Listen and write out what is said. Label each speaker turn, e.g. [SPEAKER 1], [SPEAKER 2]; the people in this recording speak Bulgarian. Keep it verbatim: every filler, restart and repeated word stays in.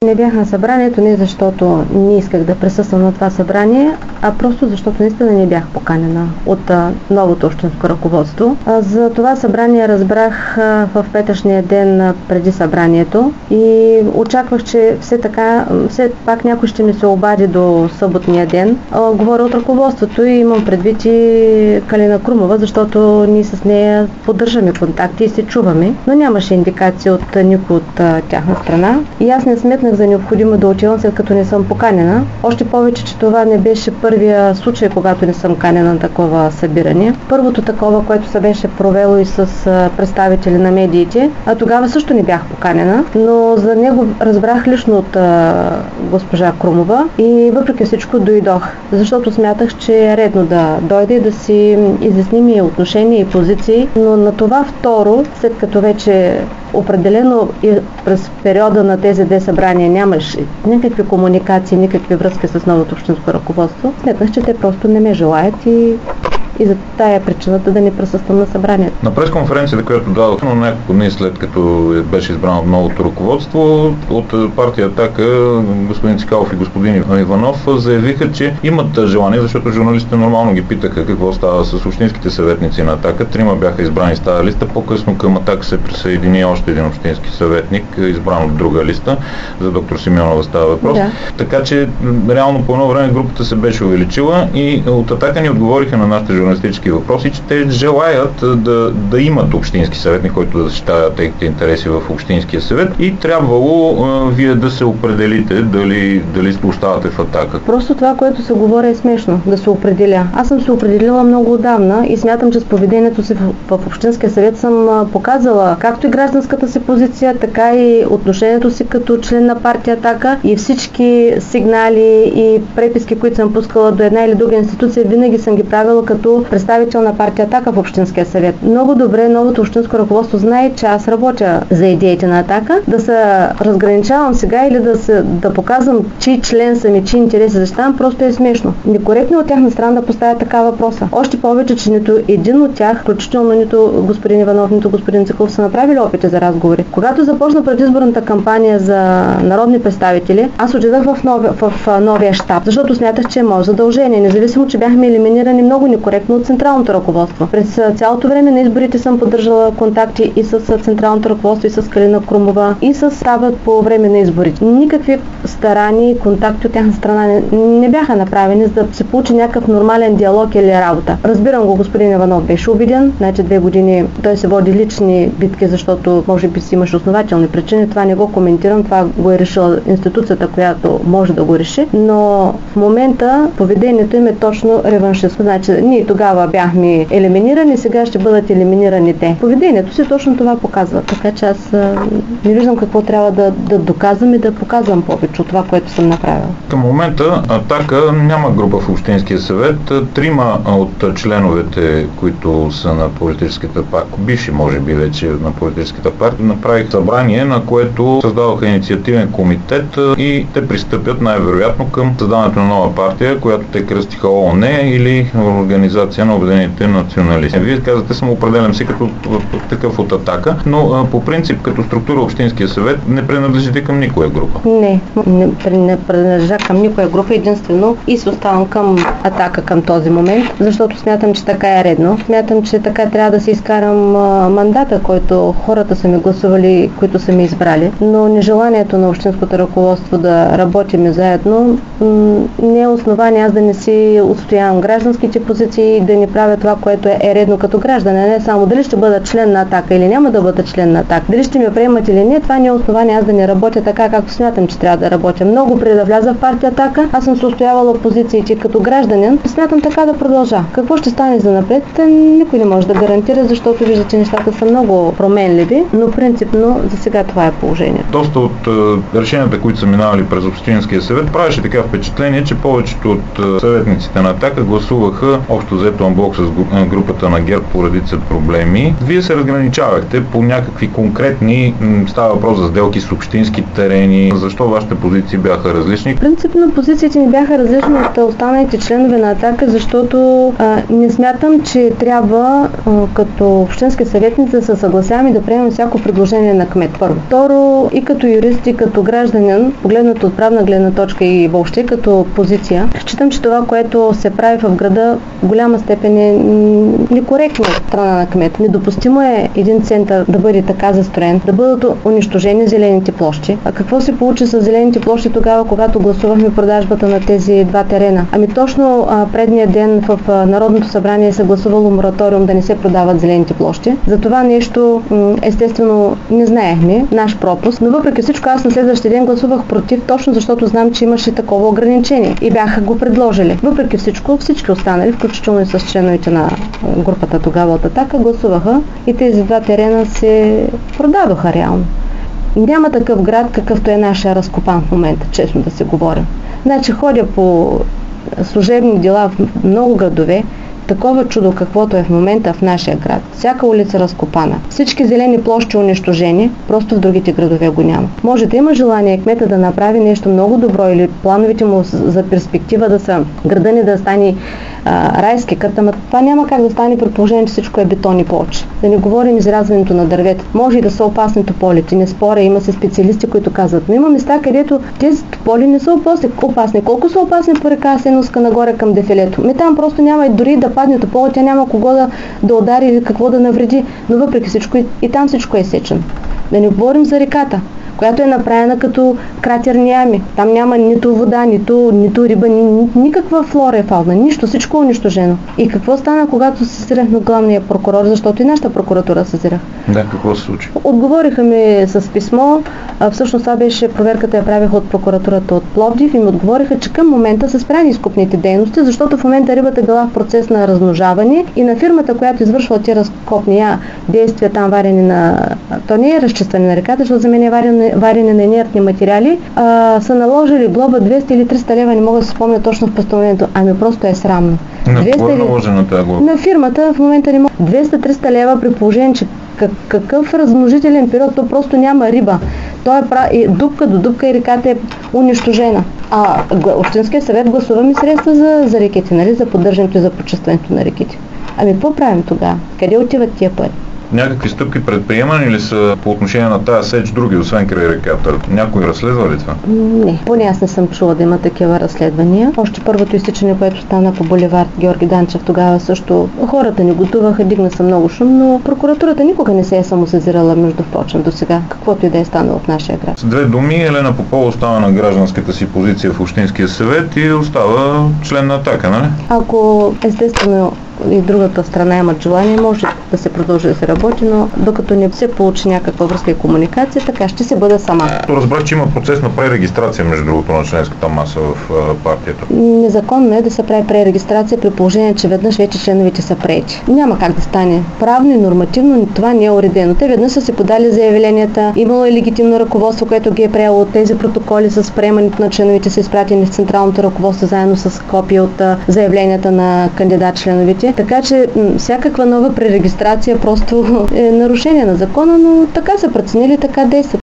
[SPEAKER 1] Не бях на събранието не защото не исках да присъствам на това събрание, а просто защото наистина не бях поканена от а, новото общинско ръководство. А, за това събрание разбрах а, в петъчния ден а, преди събранието и очаквах, че все така, все пак някой ще ми се обади до съботния ден. А, говоря от ръководството и имам предвид и Калина Крумова, защото ние с нея поддържаме контакти и се чуваме, но нямаше индикации от никой от а, тяхна страна. И аз не сметнах за необходимо да отивам, след като не съм поканена. Още повече, че това не беше първия случай, когато не съм канена на такова събиране. Първото такова, което се беше провело и с представители на медиите, а тогава също не бях поканена, но за него разбрах лично от а, госпожа Крумова и въпреки всичко дойдох, защото смятах, че е редно да дойде и да си изясним и отношения и позиции, но на това второ, след като вече определено и през периода на тези две събрания нямаш никакви комуникации, никакви връзки с новото общинско ръководство, сметнах, че те просто не ме желаят и и за тая причината да не присъствам на събранието.
[SPEAKER 2] На пресконференцията, която дадох, но няколко дни след като беше избрано новото ръководство, от партия Атака господин Цикалов и господин Иванов заявиха, че имат желание, защото журналистите нормално ги питаха какво става с общинските съветници на Атака. Трима бяха избрани с тази листа. По-късно към Атака се присъедини още един общински съветник, избран от друга листа. За доктор Симеонова става въпрос. Да. Така че реално по едно време групата се беше увеличила и от Атака ни отговориха на нашите журналистически въпроси, че те желаят да, да имат общински съветник, който да защитава техните интереси в общинския съвет и трябвало а, вие да се определите дали, дали оставате в Атака.
[SPEAKER 1] Просто това, което се говори е смешно, да се определя. Аз съм се определила много отдавна и смятам, че с поведението си в, в общинския съвет съм а, показала както и гражданската си позиция, така и отношението си като член на партия Атака и всички сигнали и преписки, които съм пускала до една или друга институция, винаги съм ги правила като представител на партия Атака в Общинския съвет. Много добре новото общинско ръководство знае, че аз работя за идеите на Атака. Да се разграничавам сега или да, се, да показвам чий член съм и чий интереси защитавам, просто е смешно. Некоректно от тяхна страна да поставя така въпроса. Още повече, че нито един от тях, включително нито господин Иванов, нито господин Циков са направили опити за разговори. Когато започна предизборната кампания за народни представители, аз отидах в, нови, в новия щаб, защото смятах, че е мое задължение, независимо, че бяхме елиминирани много некоректно от централното ръководство. През цялото време на изборите съм поддържала контакти и с централното ръководство, и с Калина Крумова, и с щаба по време на изборите. Никакви старани и контакти от тяхна страна не, не бяха направени, за да се получи някакъв нормален диалог или работа. Разбирам го, господин Иванов беше обиден, значи две години той се води лични битки, защото може би си имаше основателни причини. Това не го коментирам, това го е решила институцията, която може да го реши, но в момента поведението им е точно реваншистко. Значи ние тогава бяхме елиминирани, сега ще бъдат елиминирани те. Поведението си точно това показва. Така че аз не виждам какво трябва да, да доказвам и да показвам повече от това, което съм направила.
[SPEAKER 2] Към момента Атака няма група в Общинския съвет. Трима от членовете, които са на политическата партия, бивши може би вече на политическата партия, направих събрание, на което създадоха инициативен комитет и те пристъпят най-вероятно към създаването на нова партия, която те кръстиха ООН или Организация на обединените националисти. Вие казвате, самоопределям си като такъв от Атака, но по принцип като структура Общинския съвет не принадлежите към никоя група.
[SPEAKER 1] Не, не, не принадлежа към никоя група, единствено и се оставам към Атака към този момент, защото смятам, че така е редно. Смятам, че така трябва да си изкарам а, мандата, който хората са ми гласували, които са ми избрали. Но нежеланието на общинското ръководство да работим заедно м- не е основание аз да не си отстоявам гражданските позиции и да ни правя това, което е, е редно като граждане. Не само дали ще бъда член на Атака или няма да бъда член на Атака. Дали ще ме приемат или не, това не е основание аз да не работя така, както смятам, че трябва да работя. Много преди да вляза в партия Атака, аз съм се устоявала позициите като гражданин и смятам така да продължа. Какво ще стане за напред, никой не може да гарантира, защото вижда, че нещата са много променливи, но принципно за сега това е положението.
[SPEAKER 2] Доста от е, решенията, които са минавали през Общинския съвет, правеше така впечатление, че повечето от е, съветниците на Атака гласуваха общо взето анблок с групата на ГЕРБ по редица проблеми. Вие се разграничавахте по някакви конкретни, става въпрос за сделки с общински терени. Защо вашите позиции бяха различни?
[SPEAKER 1] Принципно позициите ни бяха различни от останалите членове членове на Атака, защото а, не смятам, че трябва а, като общински съветници да се съгласяваме да приемем всяко предложение на кмет. Първо. Второ, и като юрист, и като гражданин, погледнато от правна гледна точка и въобще като позиция, считам, че това, което се прави в града, в голяма степен е некоректно от страна на кмет. Недопустимо е един център да бъде така застроен, да бъдат унищожени зелените площи. А какво се получи с зелените площи тогава, когато гласувахме продажбата на тези два терена? Ами точно а, предния ден в а, Народното събрание се гласувало мораториум да не се продават зелените площи. За това нещо м- естествено не знаехме, наш пропуск, но въпреки всичко аз на следващия ден гласувах против, точно защото знам, че имаше такова ограничение и бяха го предложили. Въпреки всичко, всички останали, включително и с членовете на групата тогава от Атака, гласуваха и тези два терена се продадоха реално. Няма такъв град, какъвто е нашия разкопан в момента, честно да се говорим. Значи ходя по служебни дела в много градове, такова чудо, каквото е в момента в нашия град. Всяка улица разкопана. Всички зелени площи унищожени, просто в другите градове го няма. Може да има желание кмета да направи нещо много добро или плановете му за перспектива да са града ни да стане а, райски кът, ама това няма как да стане при положение, че всичко е бетон и плочи. Да не говорим изрязването на дървета. Може и да са опасни тополите, не споря, има се специалисти, които казват, но има места, където тези тополи не са опасни. Колко са опасни по река Асеновска нагоре към дефилето? Ми там просто няма и дори да падне топола, тя няма кого да, да удари или какво да навреди, но въпреки всичко и, и там всичко е сечено. Да не говорим за реката, която е направена като кратерни ями. Там няма нито вода, нито, нито риба, ни, никаква флора и фауна, нищо, всичко е унищожено. И какво стана, когато се сезирах на главния прокурор, защото и нашата прокуратура сезирах?
[SPEAKER 2] Да, какво се случи?
[SPEAKER 1] Отговориха ми с писмо, а всъщност това беше проверката, я правиха от прокуратурата от Пловдив и ми отговориха, че към момента са спряни изкупните дейности, защото в момента рибата била в процес на размножаване и на фирмата, която извършва тези разкопни действия, там варене на... То не е разчистване на реката, защото за мен е варене варене на инертни материали, а, са наложили глоба двеста или триста лева, не мога да се спомня точно в постановлението, ами просто е срамно.
[SPEAKER 2] На кого е наложена тази глоба?
[SPEAKER 1] На фирмата в момента не мога. двеста-триста лева при положение, че как, какъв размножителен период, то просто няма риба. То е и дупка до дупка и реката е унищожена. А Общинския съвет гласуваме средства за, за реките, нали, за поддържането и за почистването на реките. Ами какво правим тогава? Къде отиват тия пари?
[SPEAKER 2] Някакви стъпки предприемани ли са по отношение на тази сеч други, освен край реката? Някой разследва ли това?
[SPEAKER 1] Не, поне аз не съм чула да има такива разследвания. Още първото изтичане, което стана по булевард Георги Данчев, тогава също хората ни готуваха, дигна се много шум, но прокуратурата никога не се е самосезирала, между впрочем, до сега, каквото и да е станало в нашия град.
[SPEAKER 2] С две думи, Елена Попова остава на гражданската си позиция в Общинския съвет и остава член на Атака, нали?
[SPEAKER 1] Ако естествено и другата страна имат желание, може да се продължи да се работи, но докато не се получи някаква връзка и комуникация, така ще се бъда сама.
[SPEAKER 2] Разбрах, че има процес на пререгистрация, между другото, на членската маса в партията.
[SPEAKER 1] Незаконно е да се прави пререгистрация при положение, че веднъж вече членовете са приети. Няма как да стане. Правно и нормативно това не е уредено. Те веднъж са се подали заявленията, имало е легитимно ръководство, което ги е приело от тези протоколи с приемането на членовете, са изпратени в централното ръководство заедно с копия от заявленията на кандидат членовете. Така че всякаква нова пререгистрация просто е нарушение на закона, но така са преценили, така действат.